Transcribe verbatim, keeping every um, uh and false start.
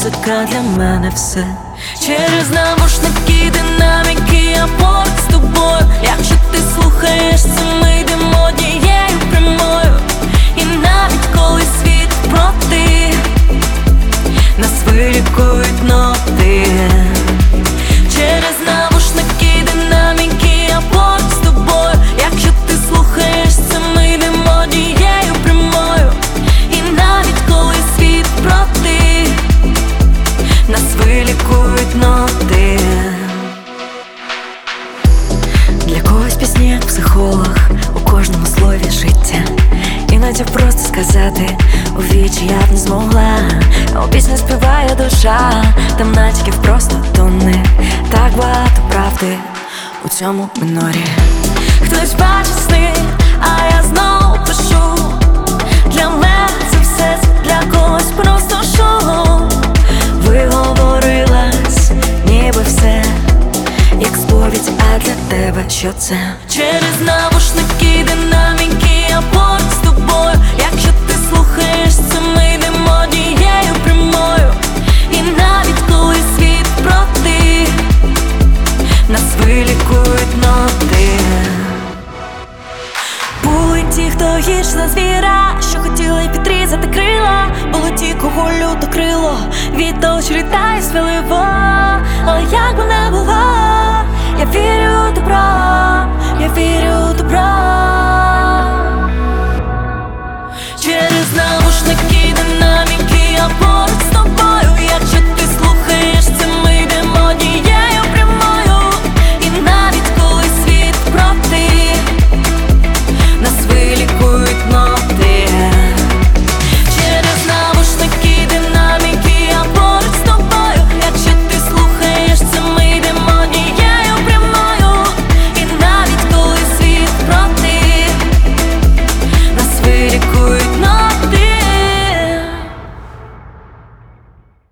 музика для мене все. Через навушники, динаміки, я поруч з тобою. Якщо ти слухаєш це, ми йдемо однією прямою. І навіть коли світ проти, нас вилікують ноти. Через навушники, динаміки, я поруч з тобою. Якщо ти слухаєш це, ми йдемо однією прямою. І навіть коли світ проти, нас вилікують ноти. Для когось пісні як психолог, у кожному слові життя. Іноді просто сказати у вічі я б не змогла. А у пісні співає душа, там натяків просто тонни. Так багато правди у цьому минорі. Хтось бачить сни, а я знову пишу. Для мене це все, для когось просто шоу. Виговорилась, ніби все як сповідь, а для тебе що це? Через навушники, динаміки, я поруч з тобою. Якщо ти слухаєш це, ми йдемо однією прямою. І навіть коли світ проти, нас вилікують ноти. Були ті, хто гірш за звіра, що хотіли підрізати крила. Були ті, кого люто крило від того, що літає сміливо. Але як би не було,